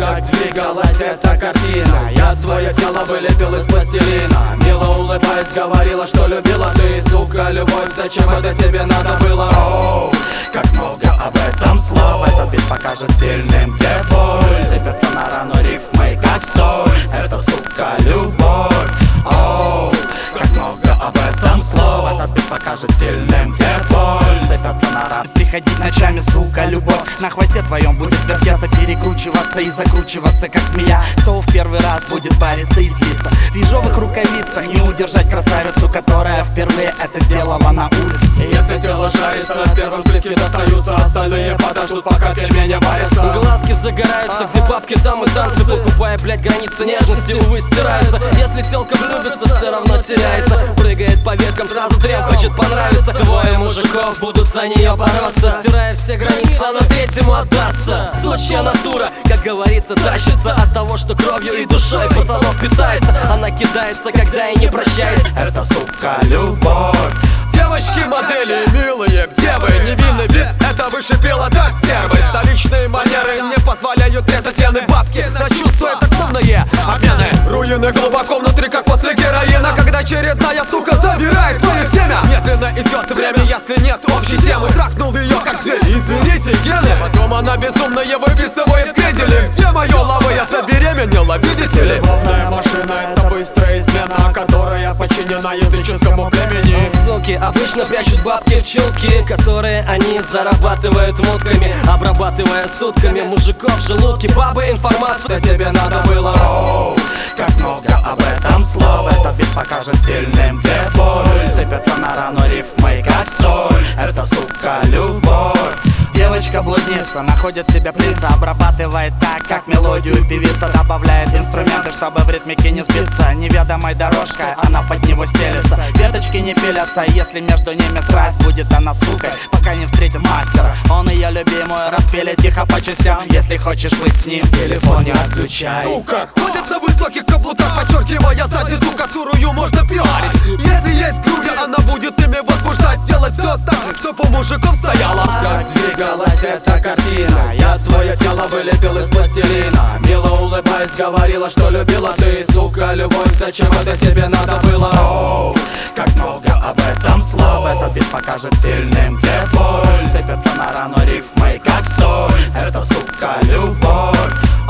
как двигалась эта картина. Я твое тело вылепил из пластилина. Мило улыбаясь, говорила, что любила ты. Сука, любовь, зачем это тебе надо было? Оу, как много об этом слов. Этот бит покажет сильным, где боль. Сыпятся на рану рифмы, как соль. Это, сука, любовь. Оу, как много об этом слов. Этот бит покажет сильным, где боль. Сыпятся на рану. Приходить ночами, сука, любовь. На хвосте твоем будет вертеться, перекручиваться и закручиваться, как змея. Кто в первый раз будет париться и злиться? В ежовых рукавицах не удержать красавицу, которая впервые это сделала на улице. И если тело жарится, в первом сливке достаются. Остальные подождут, пока пельмени варятся. Глазки загораются, где бабки, там и танцы. Покупая, блядь, границы нежности, увы, стираются. Если телка влюбится, все равно теряется. Прыгает по веткам, сразу трем хочет понравиться. Двое мужиков будут за нее бороться. Стирая все границы, она третьему отдастся. Сучья натура, как говорится, тащится от того, что кровью и душой пацанов питается. Она кидается, когда и не прощается. Это, сука, любовь. Девочки, модели, милые, где вы? Невинный вид, это выше пилотаж стервы. Столичные манеры не позволяют резать вены. Бабки на чувства, это клубные обмены. Руины глубоко внутри, как после героина. Когда очередная сука забирает твое семя. Медленно идет время, если нет общей темы. Трахнул ее как зверь, извините, гены. Потом она безумно выписывает крендель. Где мое лавы, я забеременела, видите ли? Любовная машина — это быстрая измена, которая подчинена языческому племени. Суки обычно прячут бабки в чулки, которые они зарабатывают мутками, обрабатывая сутками мужиков в желудке. Бабы информацию, Это тебе надо было. Оу, как много об этом слов. Этот бит покажет сильным, где боль. Сыпятся на рану рифмы, как соль. Это, сука, любовь. Девочка-блудница находит себе принца, обрабатывает так, как мелодию певица. Добавляет инструменты, чтобы в ритмике не сбиться. Неведомой дорожкой она под него стелется. Веточки не пилятся, если между ними страсть. Будет она сукой, пока не встретит мастера. Он ее любимую распилит тихо по частям. Если хочешь быть с ним, телефон не отключай. Сука, ходит на высоких каблуках, подчеркивая задницу, которую можно пиарить. Если есть груди, она будет ими возбуждать. Делать все так, чтоб у мужиков стояла. Как двигалась эта картина. Я твое тело вылепил из пластилина. Мило улыбаясь, говорила, что любила ты. Сука, любовь, зачем это тебе надо было? Оу, как много об этом слов. Этот бит покажет сильным, где боль. Сыпятся на рану рифмы, как соль. Это, сука, любовь.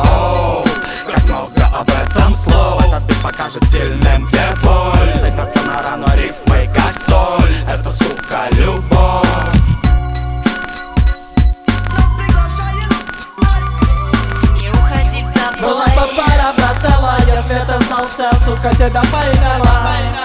Оу, как много об этом слов. Этот бит покажет сильным, где боль. Сыпятся на рану рифмы, как соль. Это, сука, любовь. Была бы пара, брателла, если ты знал, вся сука тебя поймала.